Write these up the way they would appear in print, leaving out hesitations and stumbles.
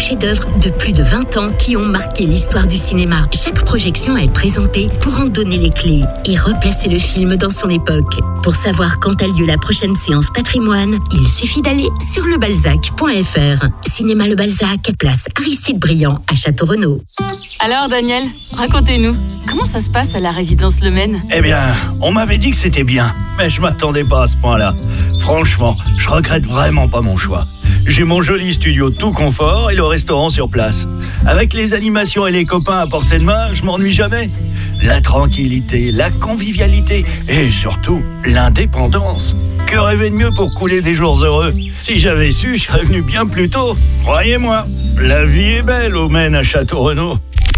chefs-d'œuvre de plus de 20 ans qui ont marqué l'histoire du cinéma. Chaque projection est présentée pour en donner les clés et replacer le film dans son époque. Pour savoir quand a lieu la prochaine séance patrimoine, il suffit d'aller sur lebalzac.fr. Cinéma Le Balzac, place Aristide Briand à Château-Renaud. Alors Daniel, racontez-nous, comment ça se passe à la résidence Le Maine ? Eh bien, on m'avait dit que c'était bien, mais je m'attendais pas à ce point-là. Franchement, je regrette vraiment pas mon choix. J'ai mon joli studio tout confort et le restaurant sur place. Avec les animations et les copains à portée de main, je m'ennuie jamais. La tranquillité, la convivialité et surtout l'indépendance. Que rêver de mieux pour couler des jours heureux ? Si j'avais su, je serais venu bien plus tôt. Croyez-moi, la vie est belle au Maine à Château-Renaud.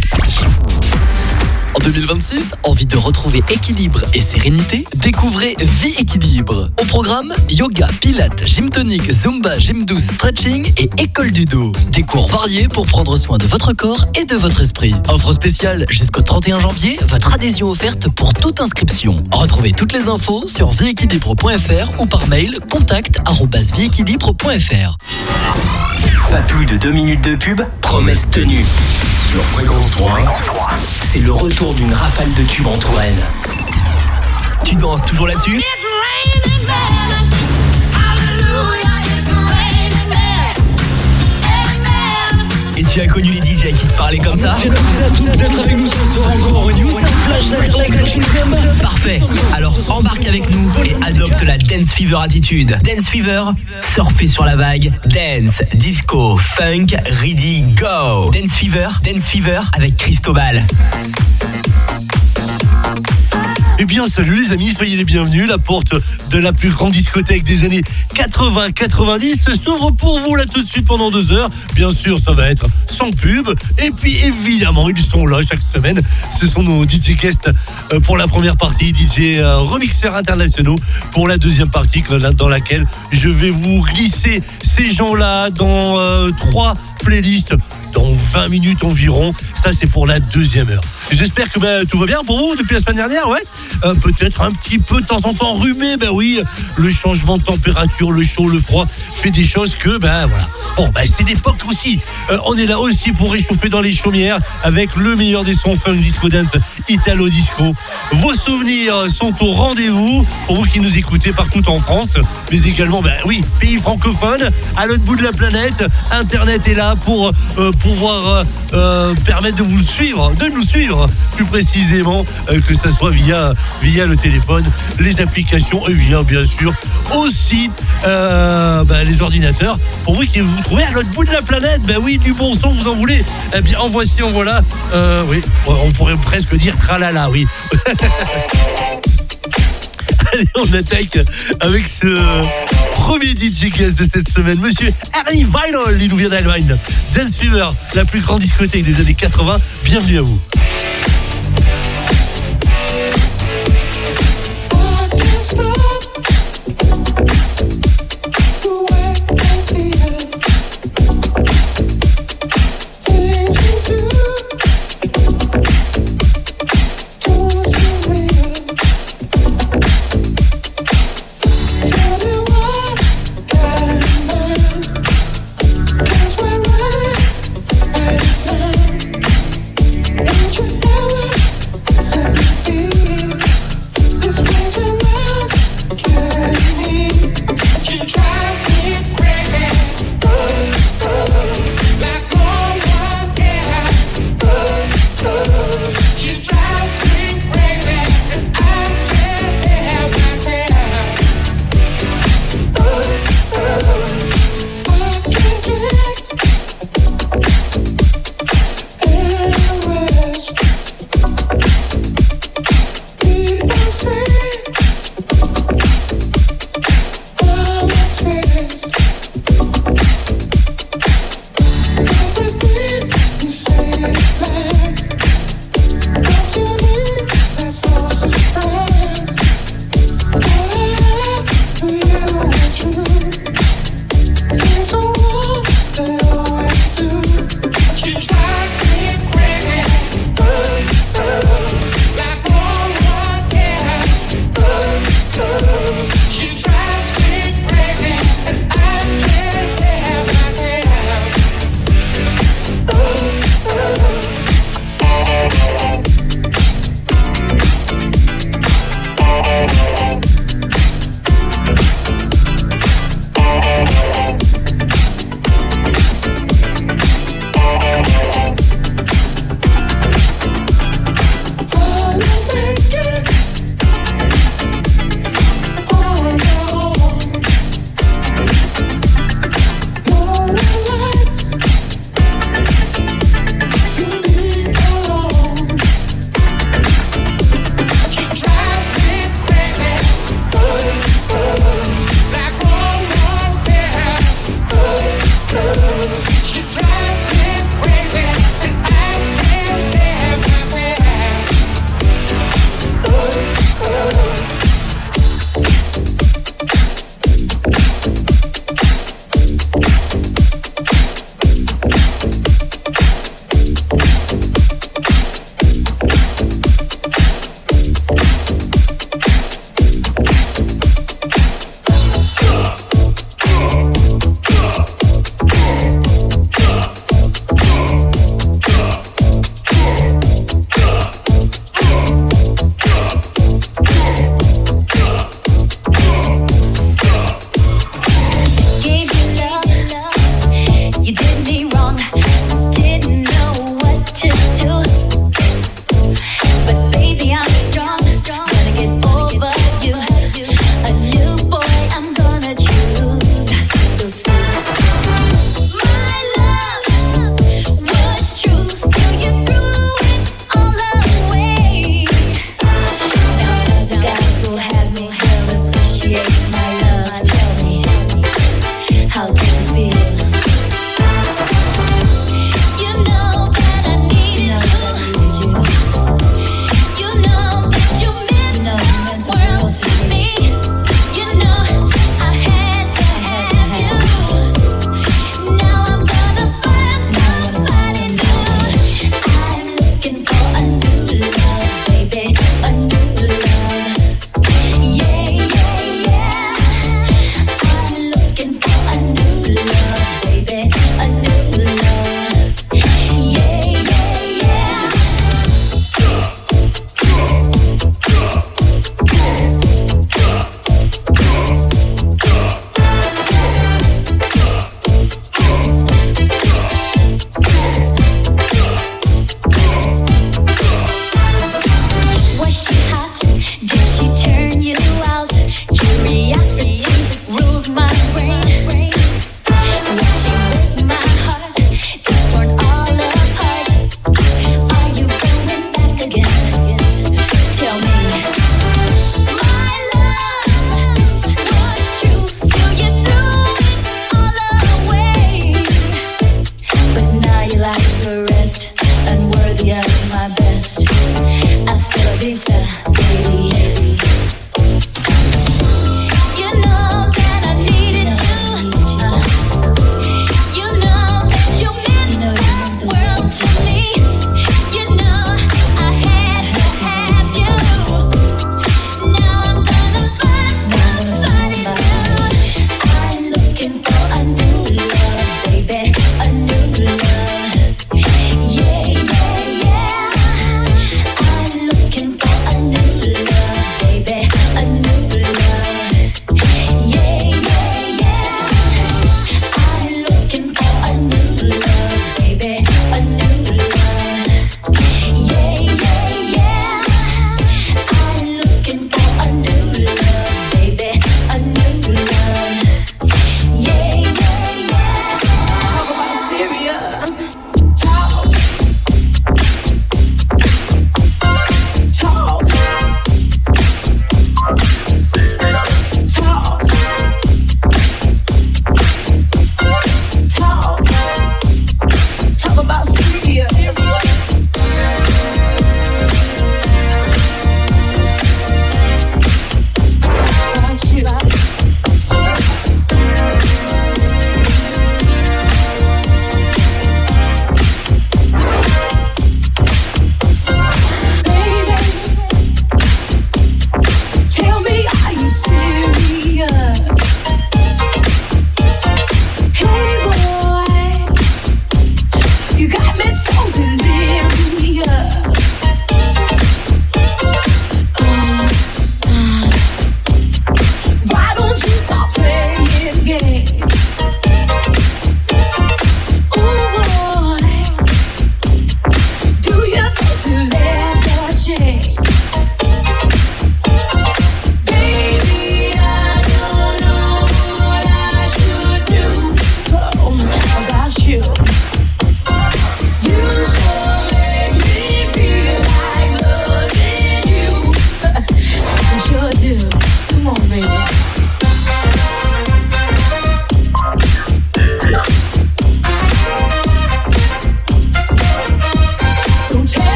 En 2026, envie de retrouver équilibre et sérénité ? Découvrez Vie Équilibre. Au programme, yoga, pilates, gym tonique, zumba, gym douce, stretching et école du dos. Des cours variés pour prendre soin de votre corps et de votre esprit. Offre spéciale jusqu'au 31 janvier, votre adhésion offerte pour toute inscription. Retrouvez toutes les infos sur vieéquilibre.fr ou par mail contact@vieéquilibre.fr. Pas plus de 2 minutes de pub, promesse tenue. Sur Fréquence 3, c'est le retour d'une rafale de tubes en Touraine. Tu danses toujours là-dessus ? Et tu as connu les DJ qui te parlaient comme ça ? Merci à toutes d'être avec nous ce soir encore. New Star Flash Like Parfait. Alors embarque avec nous et adopte la Dance Fever attitude. Dance Fever, surfer sur la vague. Dance, disco, funk, ready, go. Dance Fever avec Cristobal. Eh bien, salut les amis, soyez les bienvenus. La porte de la plus grande discothèque des années 80-90 s'ouvre pour vous là tout de suite pendant 2 heures. Bien sûr, ça va être sans pub. Et puis, évidemment, ils sont là chaque semaine. Ce sont nos DJ guests pour la première partie, DJ remixeurs internationaux pour la deuxième partie dans laquelle je vais vous glisser ces gens-là dans 3 playlists dans 20 minutes environ. Ça, c'est pour la deuxième heure. J'espère que tout va bien pour vous depuis la semaine dernière, ouais. Peut-être un petit peu de temps en temps enrhumé, oui. Le changement de température, le chaud, le froid fait des choses que, voilà. Bon, c'est l'époque aussi. On est là aussi pour réchauffer dans les chaumières avec le meilleur des sons funk, disco dance, italo disco. Vos souvenirs sont au rendez-vous pour vous qui nous écoutez partout en France, mais également, pays francophones, à l'autre bout de la planète. Internet est là pour pouvoir permettre de nous suivre plus précisément, que ça soit via le téléphone, les applications et bien sûr aussi les ordinateurs. Pour vous qui vous trouvez à l'autre bout de la planète, du bon son, vous en voulez, en voici, en voilà. On pourrait presque dire tralala, oui. Allez, on attaque avec ce premier DJ guest de cette semaine, monsieur Ernie Vinyl. Il nous vient d'Allemagne. Dance Fever, la plus grande discothèque des années 80. Bienvenue à vous. Just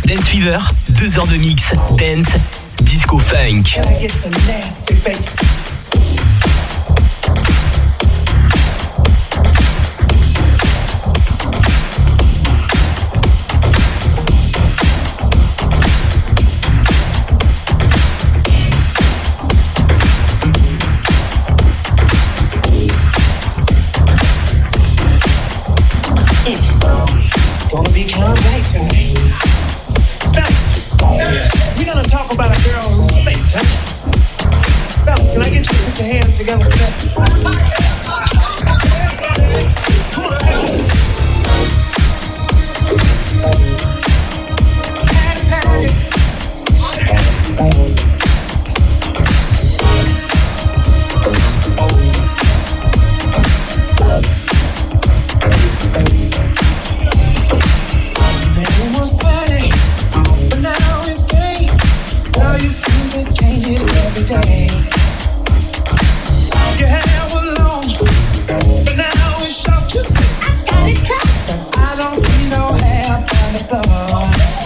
Dance Fever, 2 heures de mix, dance, disco, funk. It's gonna be kind of right tonight. Fellas, we're gonna talk about a girl who's fake, huh? Fellas, can I get you to put your hands together for that? Come on, fellas. Patty, Man was funny, but now it's gay. Girl, you seem to change it every day. Your hair was long, but now it's short. You say, I got it cut, but I don't see no hair on the floor.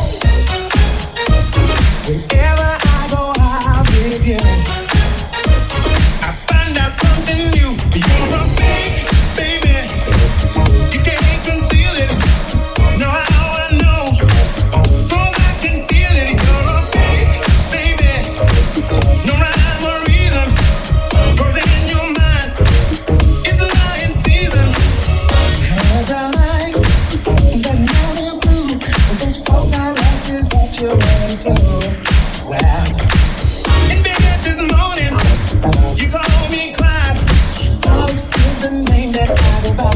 Whenever I go out with you, I find out something new. You're a fake, baby. You can't conceal it. Know how I know? 'Cause I can feel it. You're a fake, baby. No rhyme or reason. 'Cause in your mind, it's a lying season. Had I liked that navy blue with those false eyelashes that you're wearing too? Well, in bed this morning, you call me Clyde. Alex is the name that I go by.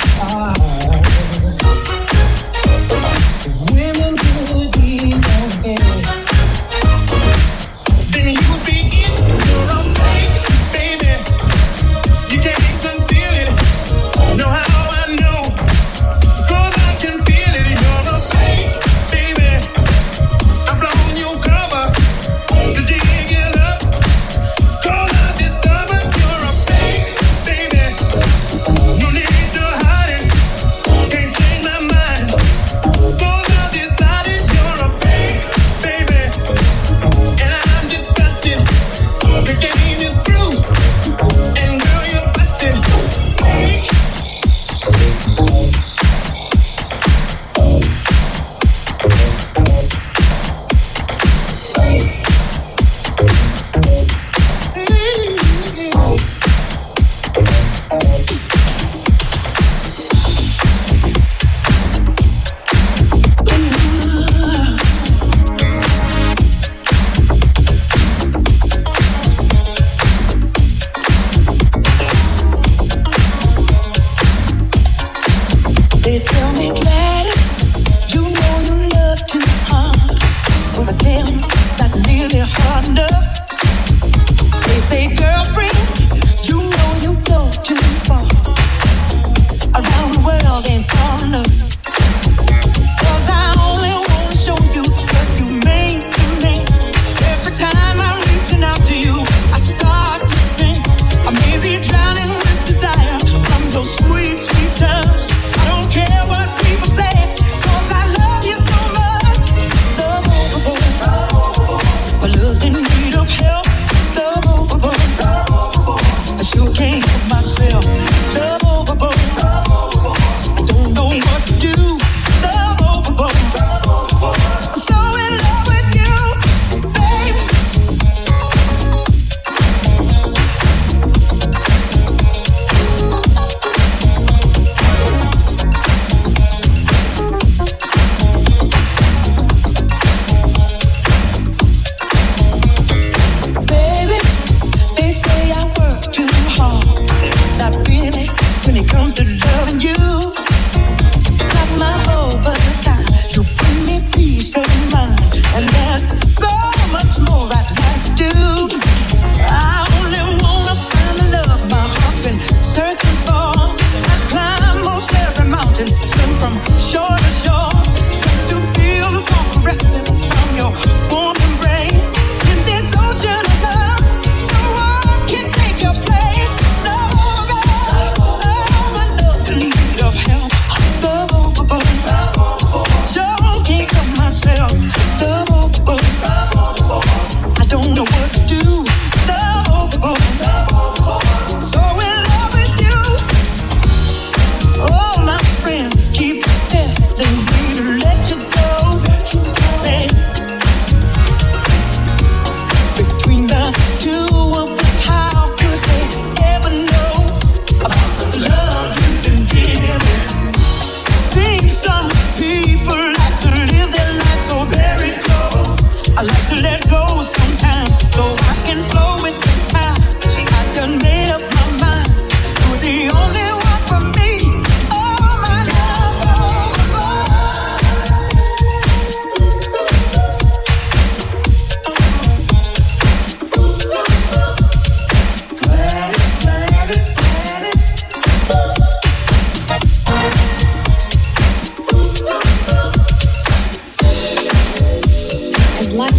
If women could be anything, then you would be it. You're a fake, baby. You can't conceal it. Know how I know? 'Cause I can feel it. You're a fake, baby. I'm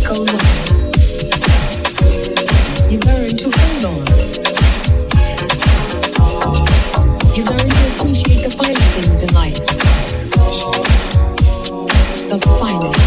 goes on, you learn to hold on. You learn to appreciate the finer things in life. The finest.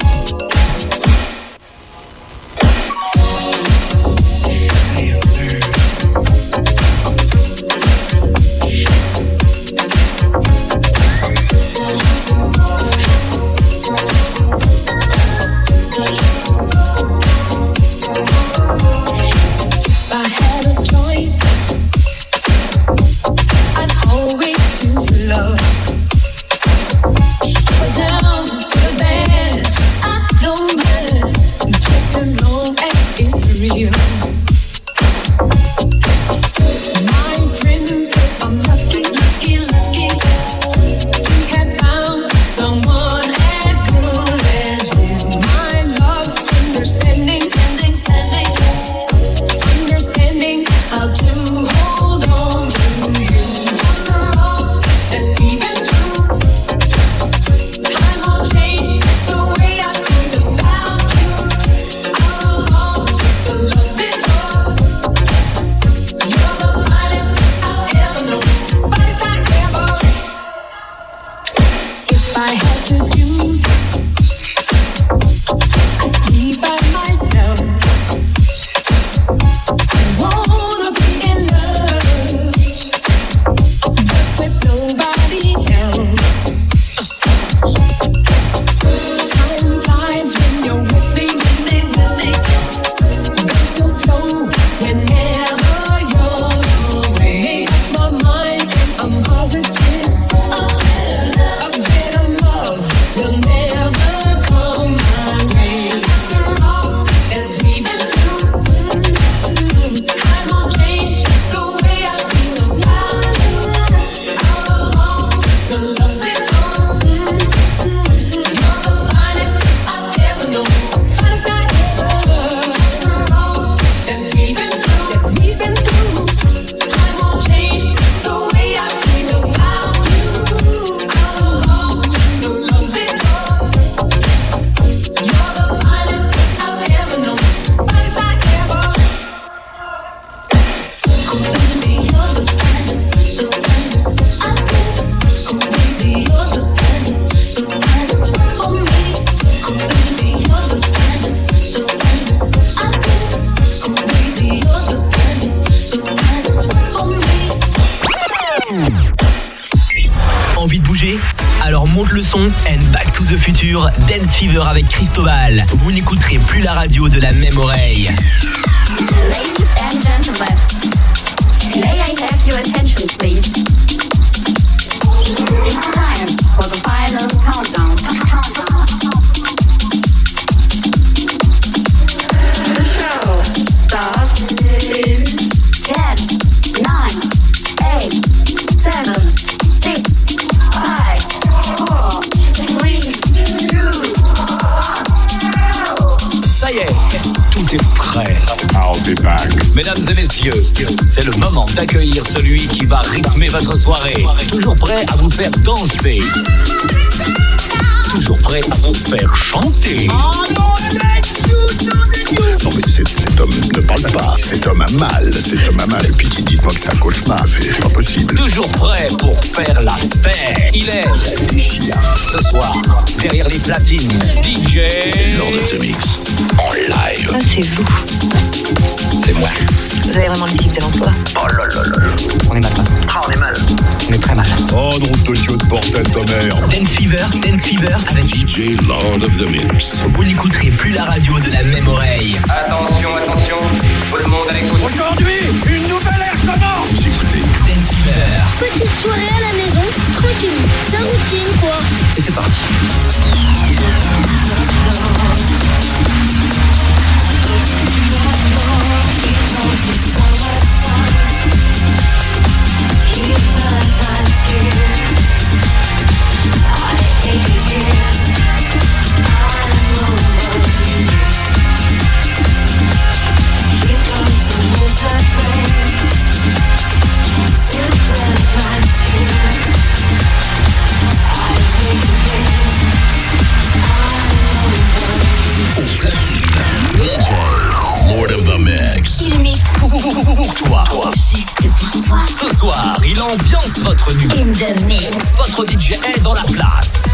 Alors monte le son and back to the future, Dance Fever avec Cristobal. Vous n'écouterez plus la radio de la même oreille. Ladies and gentlemen, may I have your attention please? It's time for the final countdown. The show starts in 10, 9, 8, 7, 6, 5, 4, 3, 2, 1. Ça y est, tout est prêt. Mesdames et messieurs, c'est le moment d'accueillir celui qui va rythmer votre soirée. Toujours prêt à vous faire danser. Toujours prêt à vous faire chanter. Non mais cet homme ne parle pas, cet homme a mal, et puis dites-moi que c'est un cauchemar, c'est pas possible. Toujours prêt pour faire la fête. Il est ce soir, derrière les platines, DJ Lord of the Mix, en live. Ah, c'est vous. C'est moi. Vous avez vraiment le type de l'emploi. Oh là là là là. On est mal. Ah, on est mal. On est très mal. Oh, drôle de Dieu de bordel de merde. Dance Fever avec DJ Lord of the Mix. Vous n'écouterez plus la radio de la même oreille. Attention, attention, tout le monde à l'écoute. Aujourd'hui, une nouvelle ère commence. Vous écoutez Dance Fever. Petite soirée à la maison, tranquille. La routine, quoi. Et c'est parti. To cleanse my skin, I wake again. Ce soir, il ambiance votre nuit. In the mix. Votre DJ est dans la place.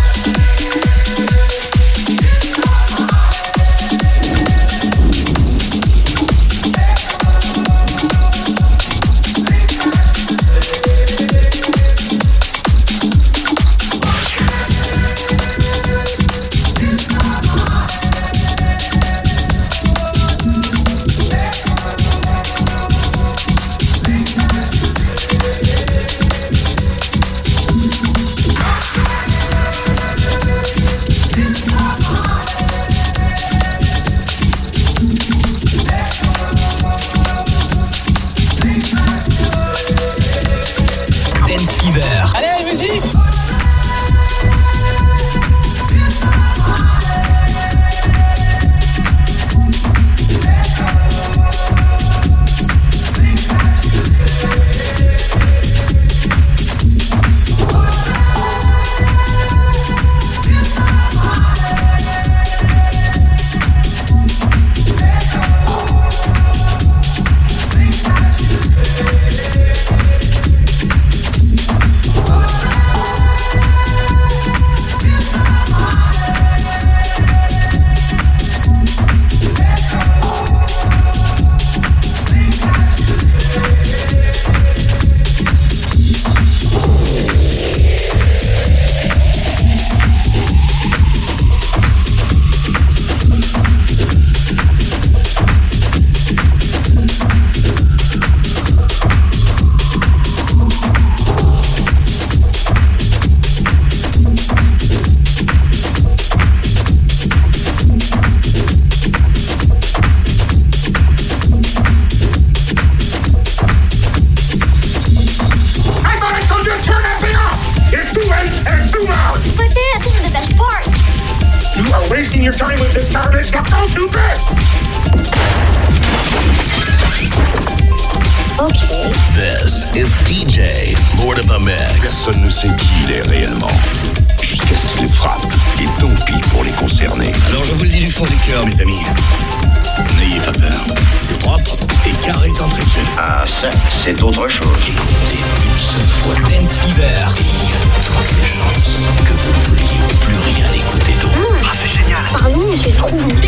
Allez, musique! Personne ne sait qui il est réellement. Jusqu'à ce qu'il frappe. Et tant pis pour les concernés. Alors je vous le dis du fond du cœur, mes amis. N'ayez pas peur. C'est propre et carré d'entrée de jeu. Ah, ça, c'est autre chose. Écoutez une seule fois. Dance Fever. Il y a de fortes chances que vous ne vouliez plus rien écouter d'autre. Ah, c'est génial. Pardon, mais c'est trop bon.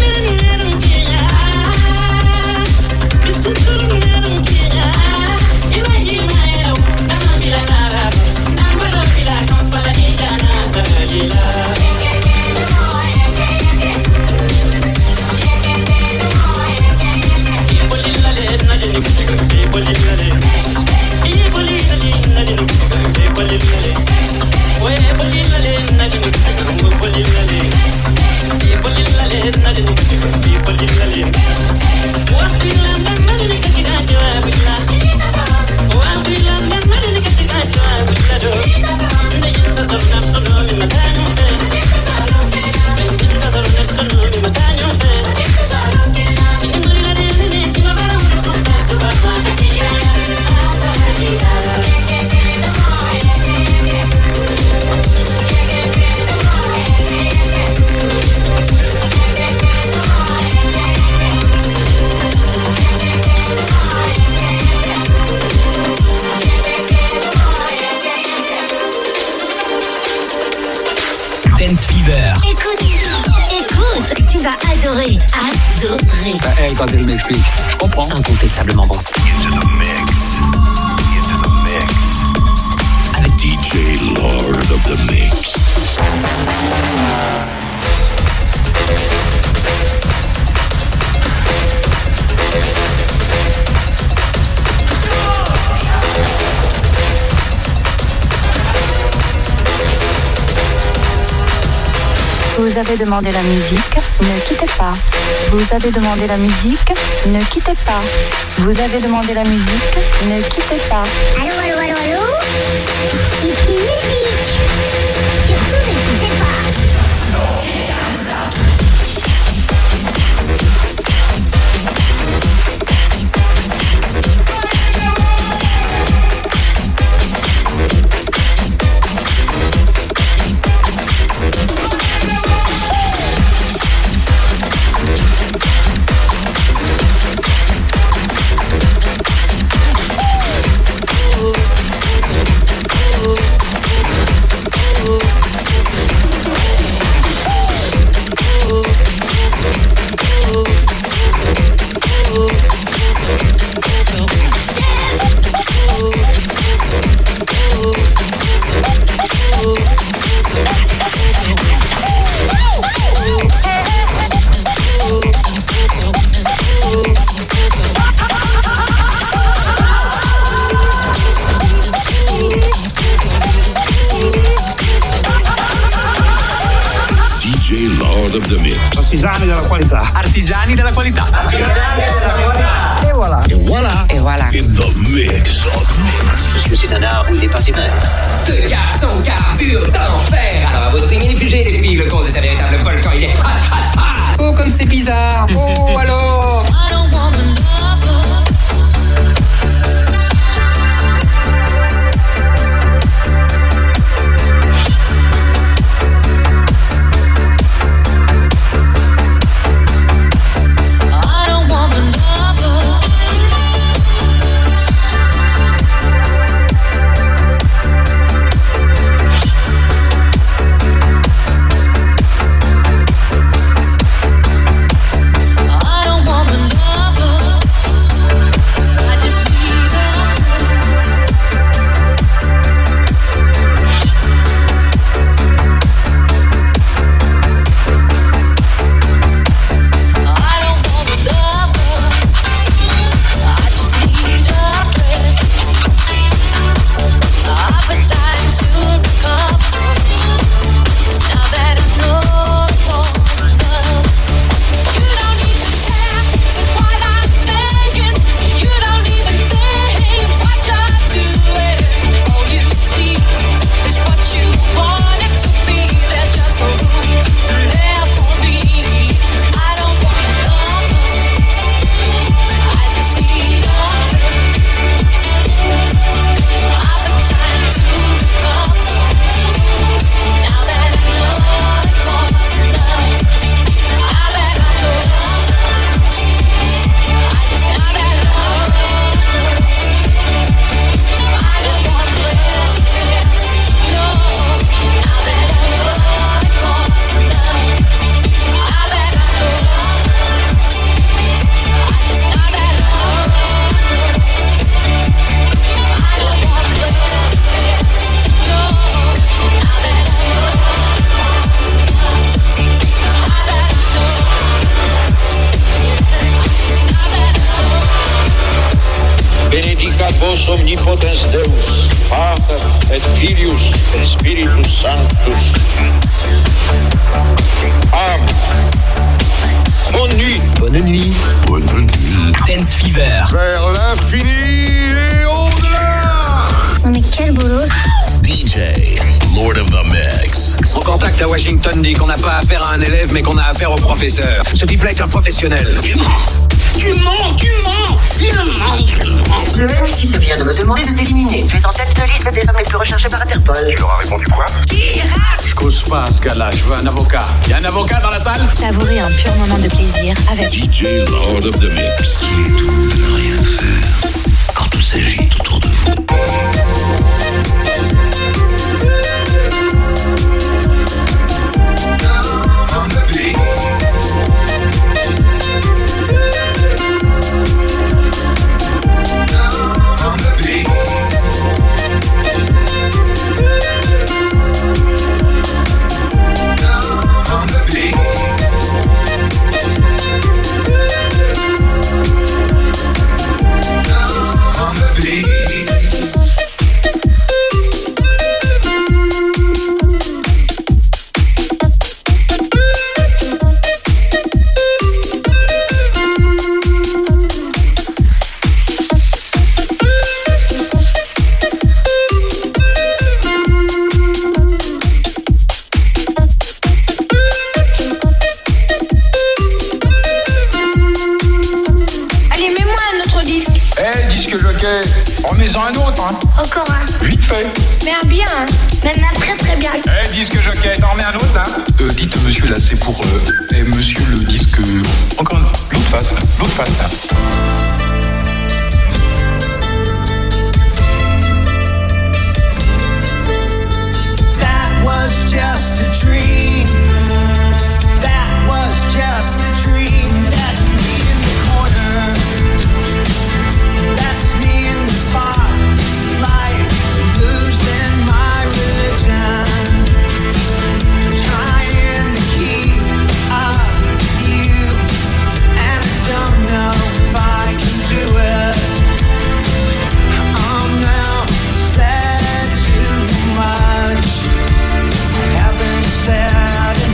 Dance Fever. Écoute, tu vas adorer. Elle, quand elle m'explique, je comprends. Incontestablement bon. Into the mix. Avec DJ Lord of the Mix. Vous avez demandé la musique, ne quittez pas. Vous avez demandé la musique, ne quittez pas. Vous avez demandé la musique, ne quittez pas. Allô, allô, allô, allô? Ici musique. Surtout ne quittez pas. DJ Lord of the Mix. Artigiani della qualità. Artigiani della qualità. Et voilà. Et voilà. Et voilà. In the mix. Monsieur, c'est un art où il est pas ses maîtres. Ce garçon carbure d'enfer. Alors à vos strings, il est figé, les filles. Le con, c'est un véritable volcan. Il est hot, hot, hot. Oh, comme c'est bizarre. Oh, alors. Vos omnipotens Deus, Pater et Filius et Spiritus Sanctus. Amen. Bonne nuit. Bonne nuit. Bonne nuit. Dance Fever. Vers l'infini et au-delà. Non mais quel bolos. DJ Lord of the Mix. Mon contact à Washington dit qu'on n'a pas affaire à un élève, mais qu'on a affaire au professeur. Ce type-là est un professionnel. Tu mens, il ment. Le M6 vient de me demander de t'éliminer. Tu es en tête de liste des hommes les plus recherchés par Interpol. Tu leur as répondu quoi? Je cause pas à ce gars-là, je veux un avocat. Y a un avocat dans la salle? Savourez un pur moment de plaisir avec DJ Lord of the Mix. C'est tout de ne rien faire quand tout s'agite autour de vous. Remets-en un autre, hein. Encore un. Vite fait. Mais un bien, hein. Même un très très bien. Disque jockey, t'en remets un autre, là. Dites monsieur, là, c'est pour... monsieur, le disque... Encore l'autre face, là. That was just a dream. That was just a dream. That's me in the corner. That's me in the spotlight, losing my religion, trying to keep up with you, and I don't know if I can do it. I'm now said too much. I haven't said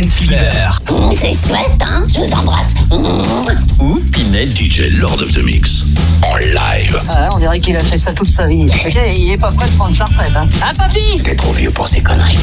Dance Fever. C'est chouette, hein? Je vous embrasse. Ou Pinel DJ Lord of the Mix. En live. Ah, on dirait qu'il a fait ça toute sa vie. Ok, il est pas prêt de prendre sa retraite, hein? Hein, papy? T'es trop vieux pour ces conneries.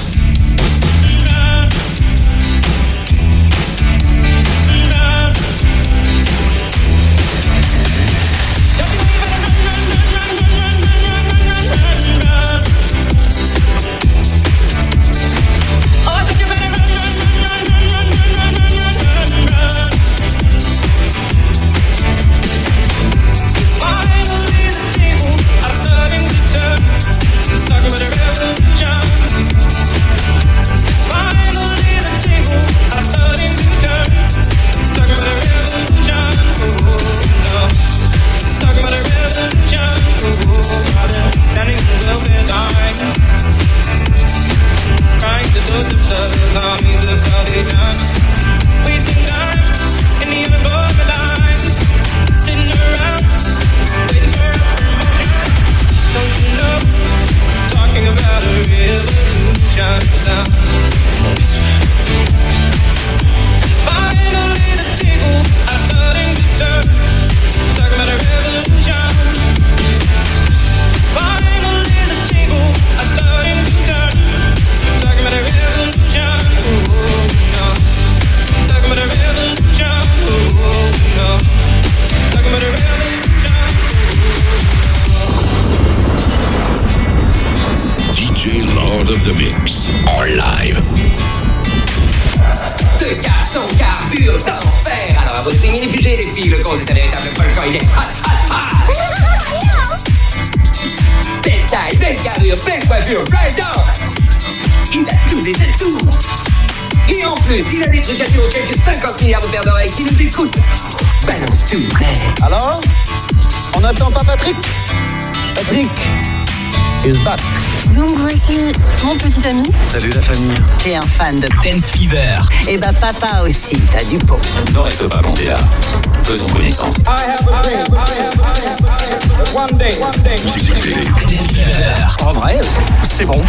Alors, on n'attend pas Patrick? Patrick is back. Donc voici mon petit ami. Salut la famille. T'es un fan de Dance Fever. Eh ben papa aussi, t'as du pot. Ne reste pas planté là. Faisons connaissance. Vous écoutez Dance Fever. En vrai, c'est bon.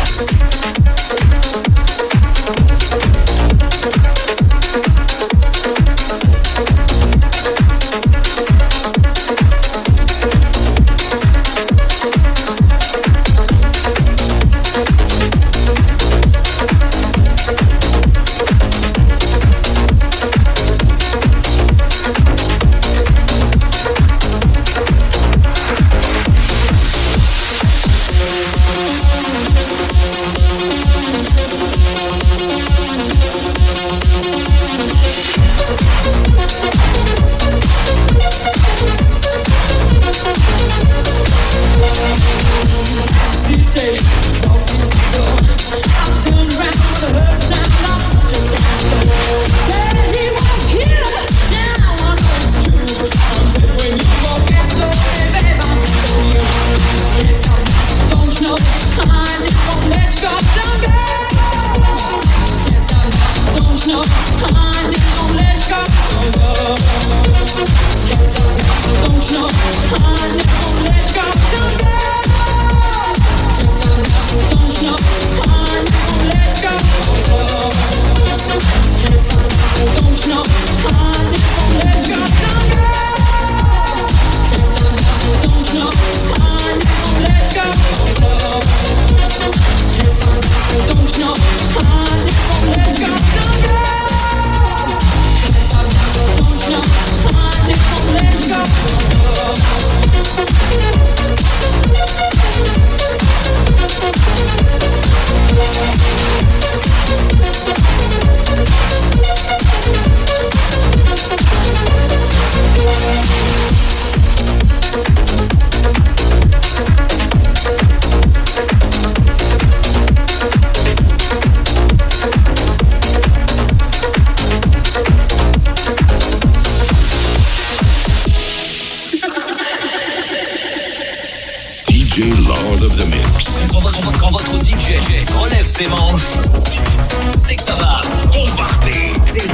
Lord of the Mix. Quand votre DJ relève ses manches, c'est que ça va bombarder.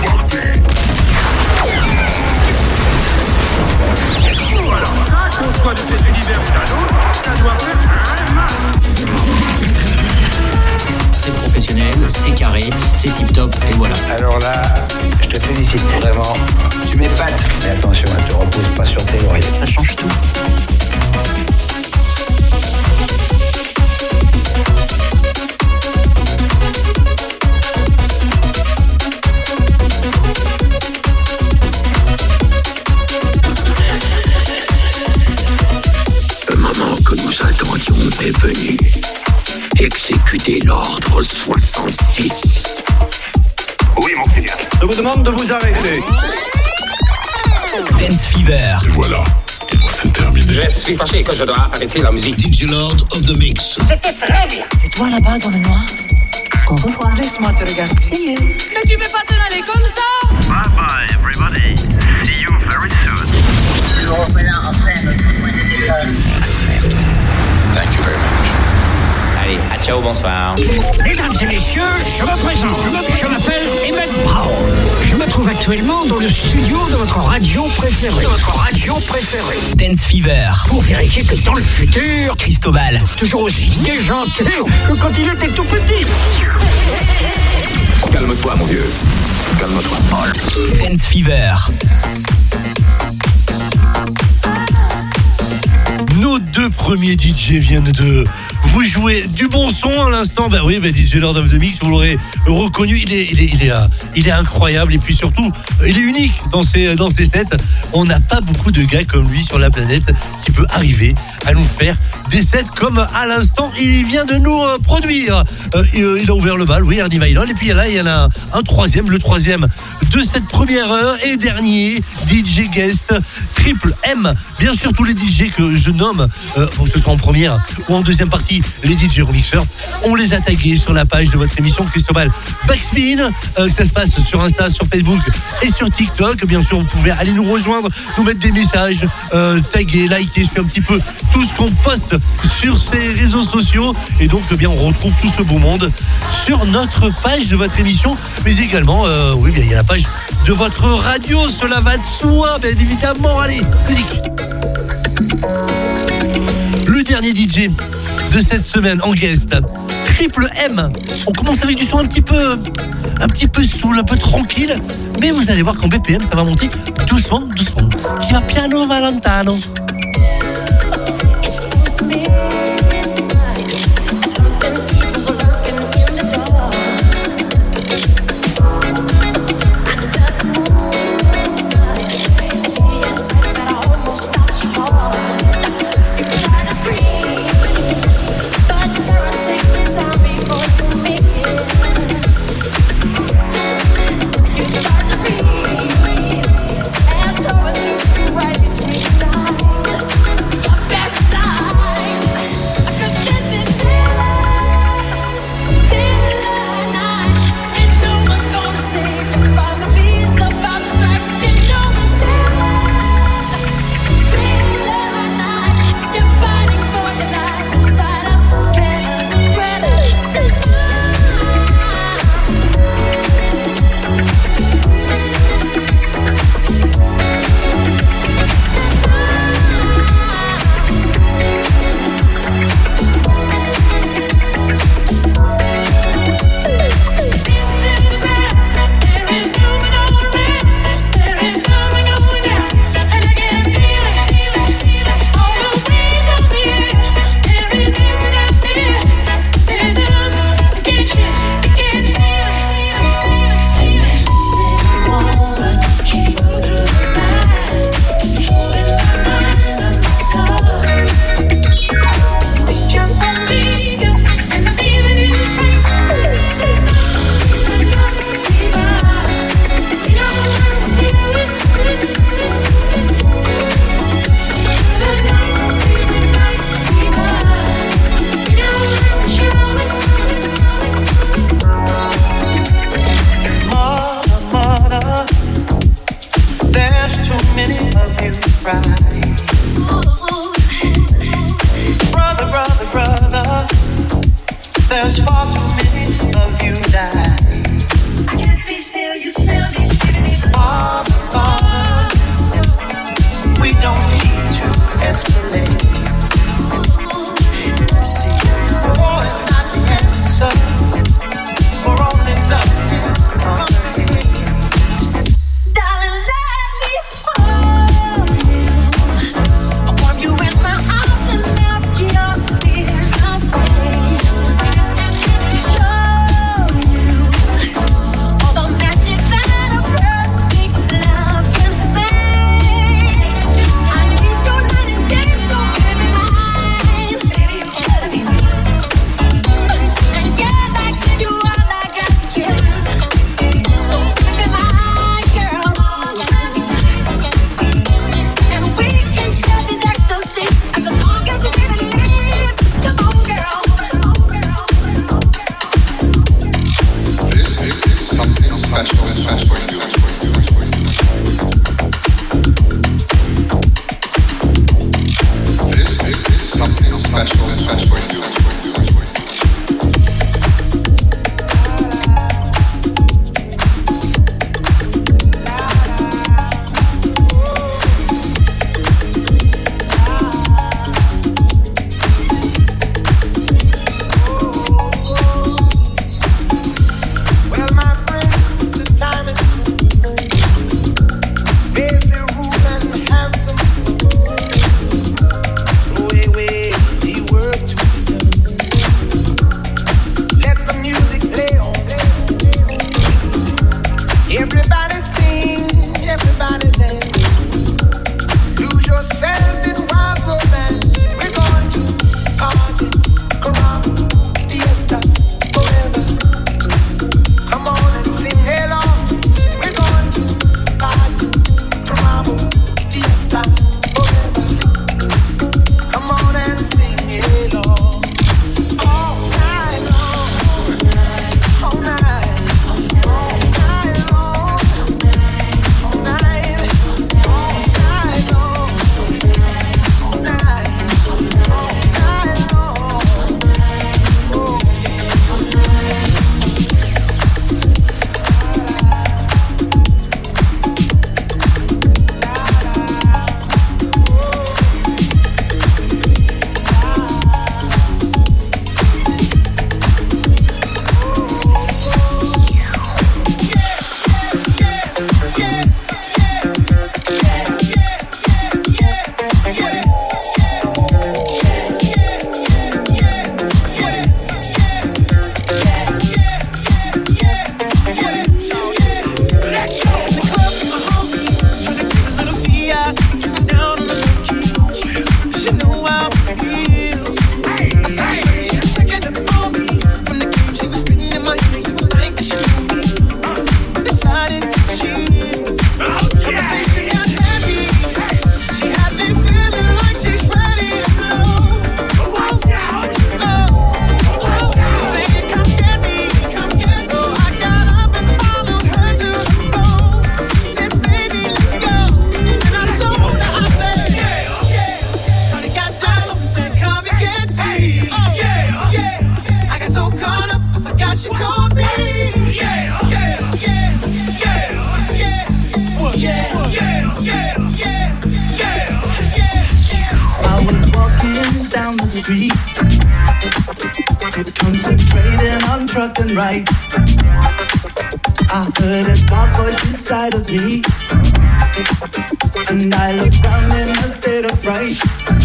Alors ça, qu'on soit de cet univers ou d'un autre, ça doit faire un mal. C'est professionnel, c'est carré, c'est tip top et voilà. Alors là, je te félicite vraiment. Tu m'épates. Mais attention, ne te repose pas sur tes lauriers. Ça change tout. Le moment que nous attendions est venu. Exécutez l'ordre 66. Oui, mon seigneur. Je vous demande de vous arrêter. Dance Fever. Et voilà, c'est terminé. Je suis fâché que je dois arrêter la musique. DJ Lord of the Mix. C'était très bien. C'est toi là-bas dans le noir. Au revoir. Laisse-moi te regarder. See you. Mais tu peux pas t'en aller comme ça. Bye bye, everybody. See you very soon. Nous revoilà enfin notre point de départ. Thank you very much. Allez, à ciao, bonsoir. Mesdames et messieurs, je me présente. Je m'appelle Emmett Brown. Je me trouve actuellement dans le studio de votre radio préférée. Dance Fever. Pour vérifier que dans le futur, Cristobal. toujours aussi déjanté que quand il était tout petit. Calme-toi, mon vieux. Calme-toi, Paul. Dance Fever. Nos deux premiers DJ viennent de vous jouer du bon son à l'instant. Ben oui, DJ Lord of the Mix, vous l'aurez reconnu, il est incroyable et puis surtout, il est unique dans ses sets. On n'a pas beaucoup de gars comme lui sur la planète qui peut arriver à nous faire des sets comme à l'instant il vient de nous produire. Il a ouvert le bal, oui, Ernie Mylon, et puis là il y en a un troisième, le troisième de cette première heure et dernier DJ guest Triple M. Bien sûr, tous les DJ que je nomme, que ce soit en première ou en deuxième partie, les DJ remixeurs, on les a tagués sur la page de votre émission Cristobal Backspin, que ça se passe sur Insta, sur Facebook et sur TikTok. Bien sûr, vous pouvez aller nous rejoindre, nous mettre des messages, taguer, liker, sur un petit peu tout ce qu'on poste sur ces réseaux sociaux. Et donc, bien, on retrouve tout ce beau monde sur notre page de votre émission, mais également, oui, bien, il y a la page de votre radio, cela va de soi, bien évidemment. Allez, musique. Le dernier DJ de cette semaine en guest, Triple M. On commence avec du son un petit peu soul, un peu tranquille, mais vous allez voir qu'en BPM ça va monter doucement, doucement. Qui va piano Valentano. street, concentrating on trucking right. I heard a dark voice inside of me, and I looked down in a state of fright.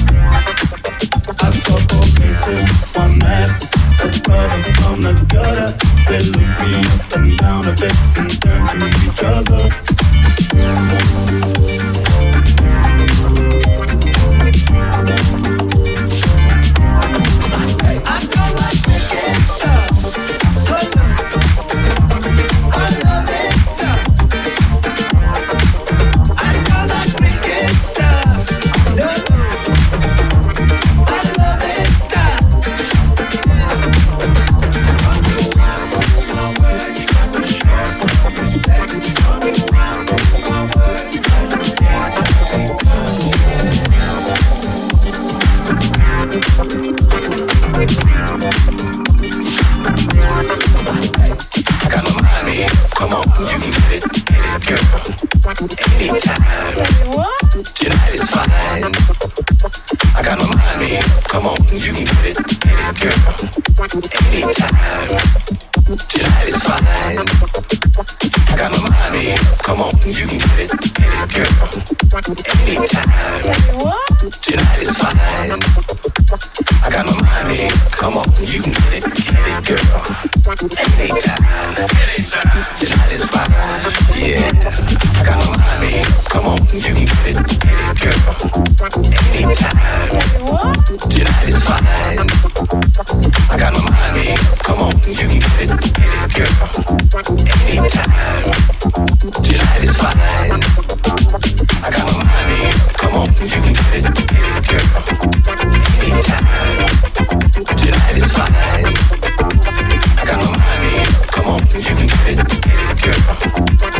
I saw four faces, one man, a brother from the gutter. They looked me up and down a bit and turned to each other. Come on, you can get it, girl.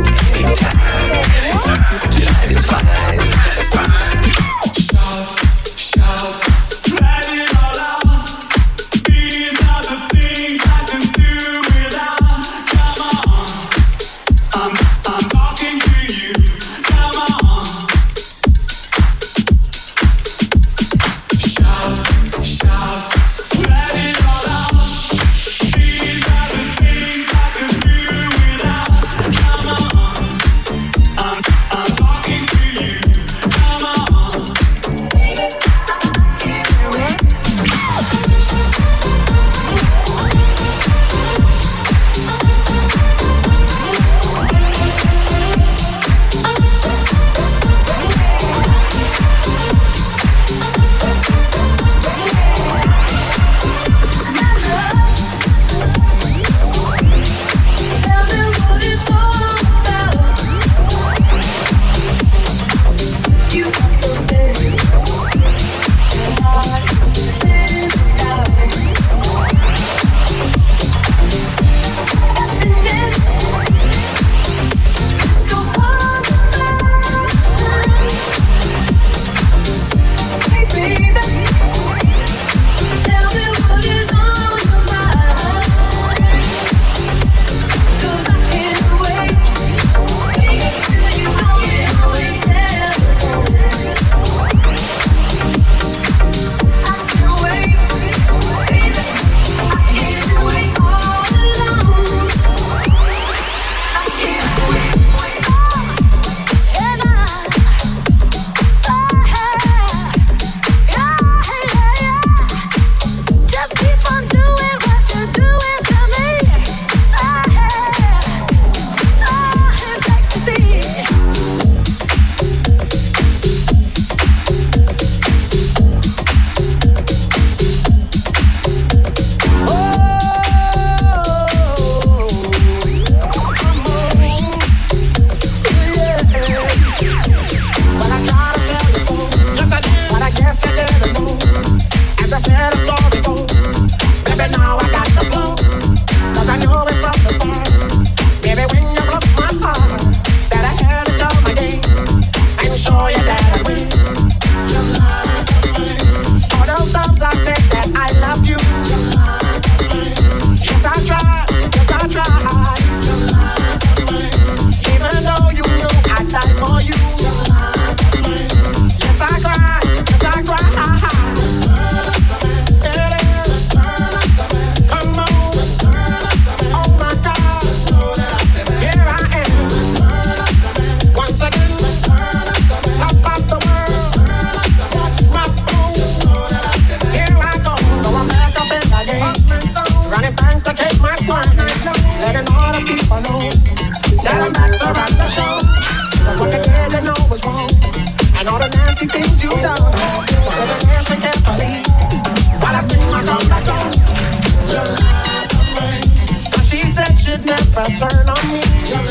turn on me.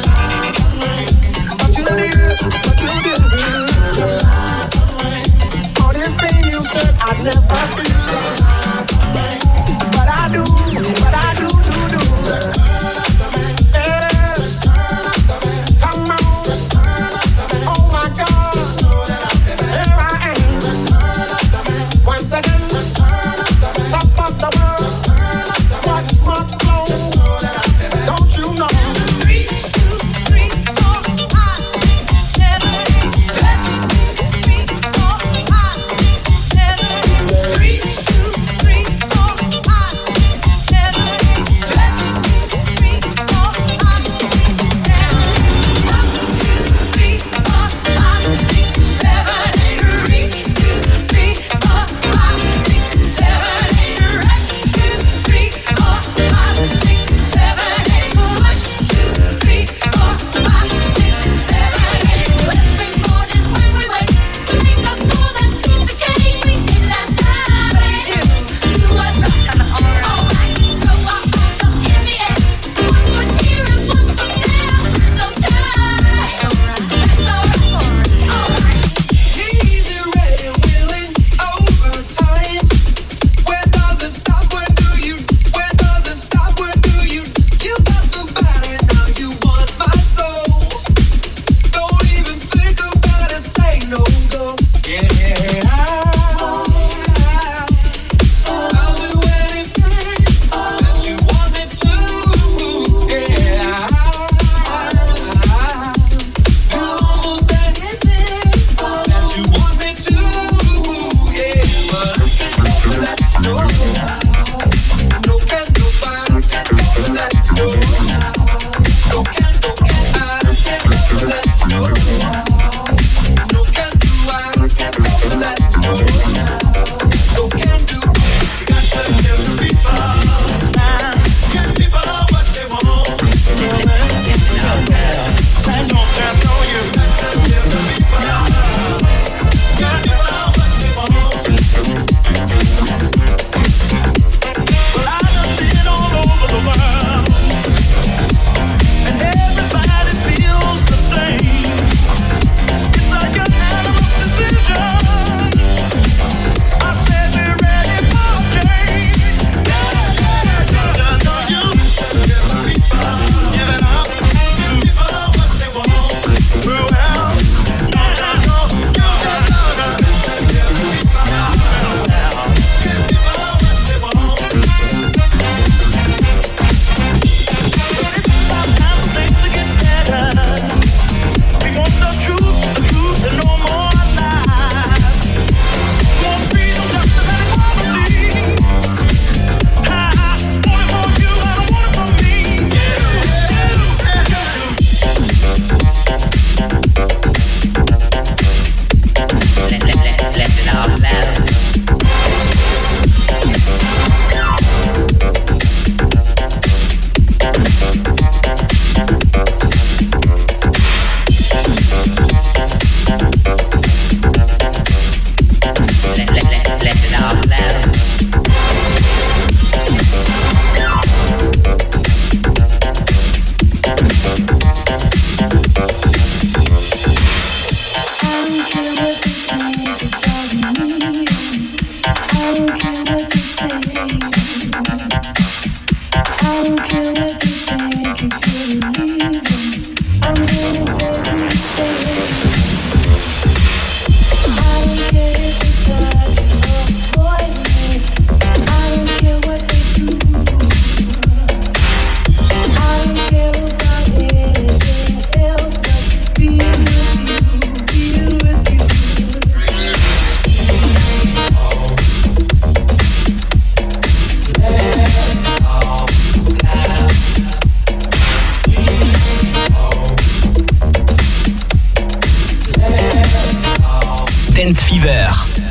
But you did. All this pain you said I never feel. But I do. Yes. Come on. Oh my God. Here I am. Once again. Top of the world. Watch my flow. Don't you know? 3, 2, 3, 4, 5, 6, 7, 8. 3, 4, 5, 6, 7, 8. 3, 2, 3, 4, 5, 6, 7, 8. 3, 4, 5, 6, 7, 8. 1, 2, 3, 4, 5, 6, 7, 8. Reach 2, 3, 4, 5, 6, 7, 8. Stretch 2, 3, 4, 5, 6, 7, 8. Push 2, 3, 4, 5, 6, 7, 8. Every morning when we wake, we make up for that piece of cake we ate last night. But I do what's right. Alright, throw our arms up in the air. One foot here and one foot there. So tight. That's alright. Easy, ready, willing, overtime. Where does it stop? Where do you? Where does it stop? Where do you? You got the body, now you want my soul. Don't even think about it, say no go. Yeah, I'll do anything that you want me to. Yeah, do almost anything that you want me to. Yeah, but I can't go for that. No, can't nobody can go for that. No, can't I can't go for that. No, can't do I can't go for that. No, can't do. Got to give the people now. Give people what they want. I know you. Got to give the people now. Give people what they want. Well, I done been all over the world, and everybody feels the same. It's a unanimous decision. I said we're ready for change. You give the people, give it up. Give people what they want. Well, don't you know you got to give the people now. Give people what they want. It's about time for things to get better. We want the truth, and no more lies. Want freedom, justice, and equality. I want it for you, I don't want it for me. Let it out loud. Let it out loud. Dance Fever.